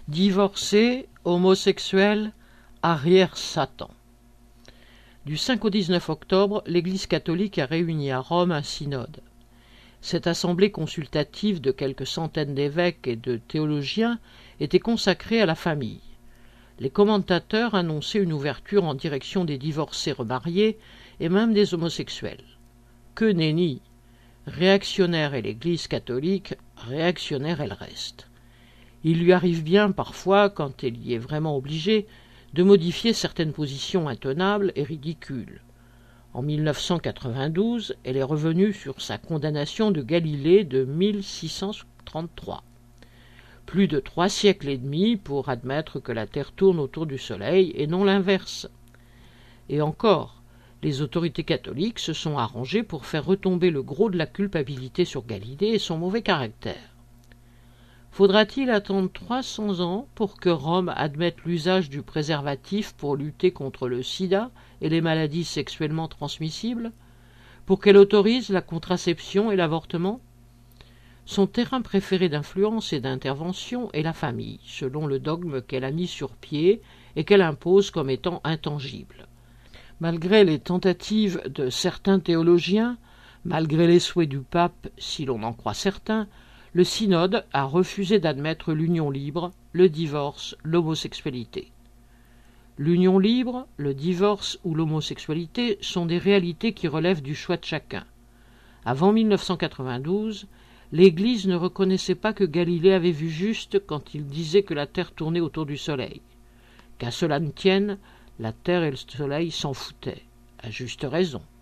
Divorcés, homosexuels, arrière-Satan. Du 5 au 19 octobre, l'Église catholique a réuni à Rome un synode. Cette assemblée consultative de quelques centaines d'évêques et de théologiens était consacrée à la famille. Les commentateurs annonçaient une ouverture en direction des divorcés remariés et même des homosexuels. Que nenni! Réactionnaire est l'Église catholique, réactionnaire elle reste. Il lui arrive bien parfois, quand elle y est vraiment obligée, de modifier certaines positions intenables et ridicules. En 1992, elle est revenue sur sa condamnation de Galilée de 1633. Plus de 3 siècles et demi pour admettre que la Terre tourne autour du Soleil et non l'inverse. Et encore, les autorités catholiques se sont arrangées pour faire retomber le gros de la culpabilité sur Galilée et son mauvais caractère. Faudra-t-il attendre 300 ans pour que Rome admette l'usage du préservatif pour lutter contre le sida et les maladies sexuellement transmissibles? Pour qu'elle autorise la contraception et l'avortement? Son terrain préféré d'influence et d'intervention est la famille, selon le dogme qu'elle a mis sur pied et qu'elle impose comme étant intangible. Malgré les tentatives de certains théologiens, malgré les souhaits du pape, si l'on en croit certains, le synode a refusé d'admettre l'union libre, le divorce, l'homosexualité. L'union libre, le divorce ou l'homosexualité sont des réalités qui relèvent du choix de chacun. Avant 1992, l'Église ne reconnaissait pas que Galilée avait vu juste quand il disait que la Terre tournait autour du Soleil. Qu'à cela ne tienne, la Terre et le Soleil s'en foutaient, à juste raison.